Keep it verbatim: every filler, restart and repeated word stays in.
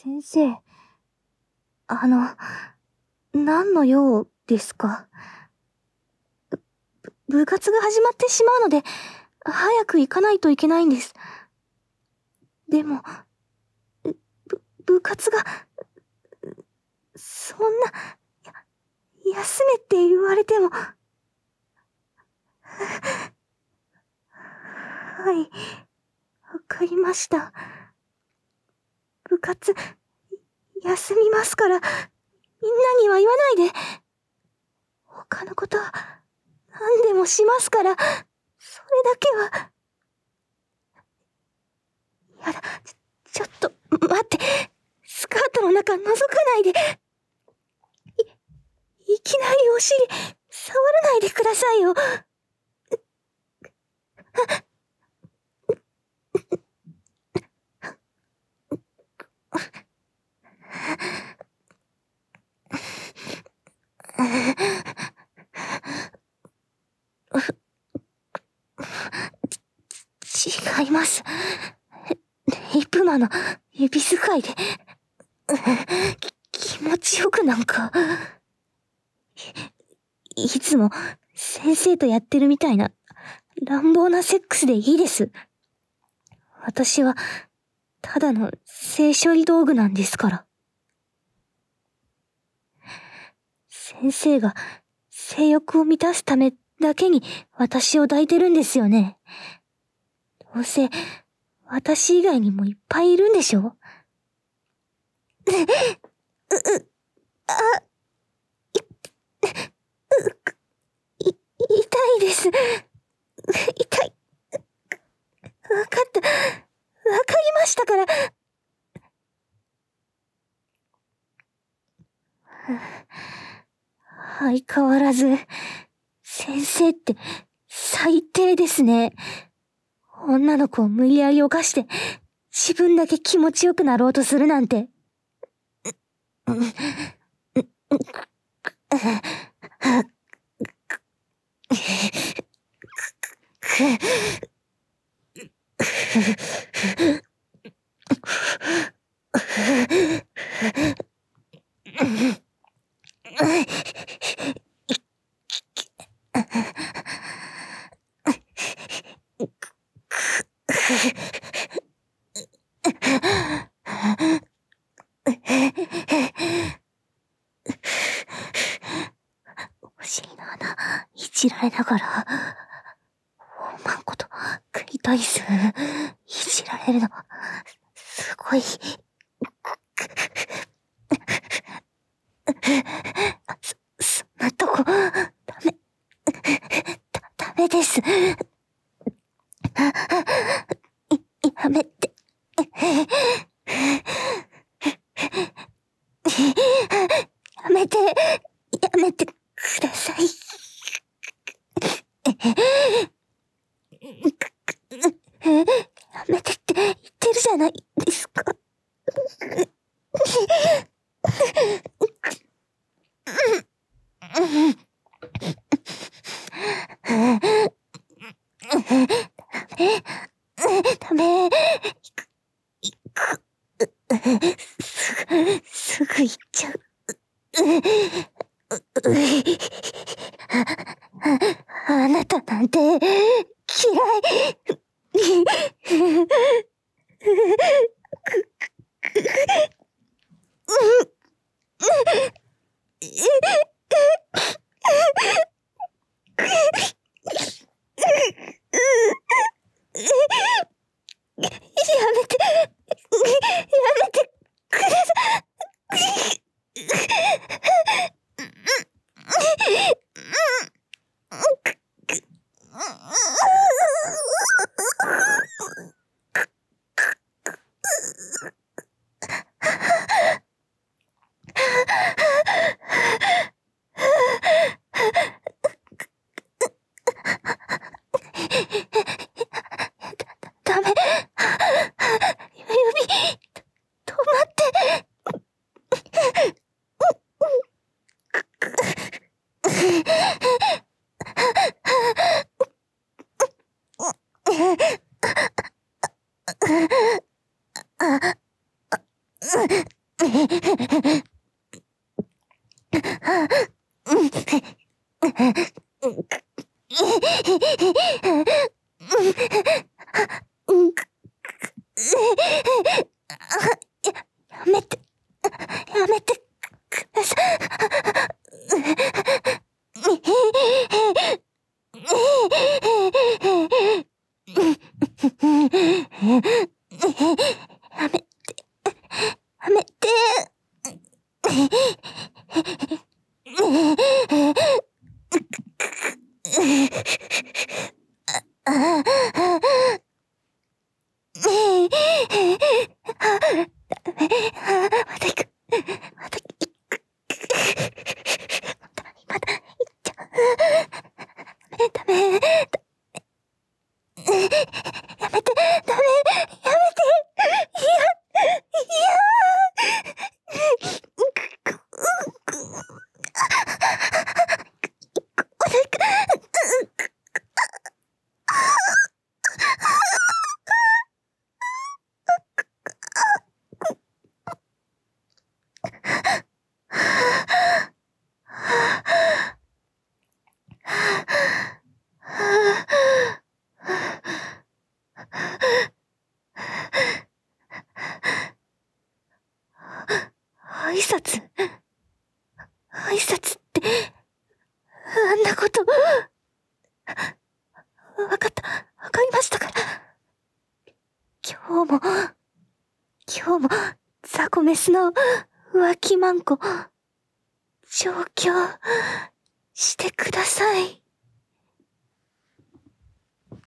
先生、あの、何の用ですか？ぶ、部活が始まってしまうので、早く行かないといけないんです。でも、ぶ、部活が、そんな、や、休めって言われても。はい、わかりました。部活、休みますから、みんなには言わないで。他のことは、何でもしますから、それだけは。やだ、ちょ、ちょっと、待って。スカートの中覗かないで。い、いきなりお尻、触らないでくださいよ。ち、違います。リップマの指使いで、き、気持ちよくなんか。い、いつも先生とやってるみたいな乱暴なセックスでいいです。私は、ただの性処理道具なんですから。先生が性欲を満たすためだけに私を抱いてるんですよね。どうせ、私以外にもいっぱいいるんでしょ？う、う、あ、い、い、痛いです。痛い。わかった。わかりましたから。相変わらず、先生って最低ですね。女の子を無理やり犯して、自分だけ気持ちよくなろうとするなんて。お尻の穴、いじられながら、おまんこと、クリトリス、いじられるの、すごい。そ、そんなとこ、ダメ、だ、ダメです。やめて。やめて、やめてください。やめてって言ってるじゃないですか。ダメ。行く。す、すぐ行っちゃう。あ、あなたなんて嫌い。やめて、やめてください。ダメ。指、止まって。 やめて、やめてください。やめて、やめて。また行く。また行く。また行っちゃう。ダメ、ダメ。やめて、ダメ、やめて。いや、いや。挨拶挨拶って、あんなこと。わかった、わかりましたから。今日も、今日も、ザコメスの浮気マンコ、調教してください。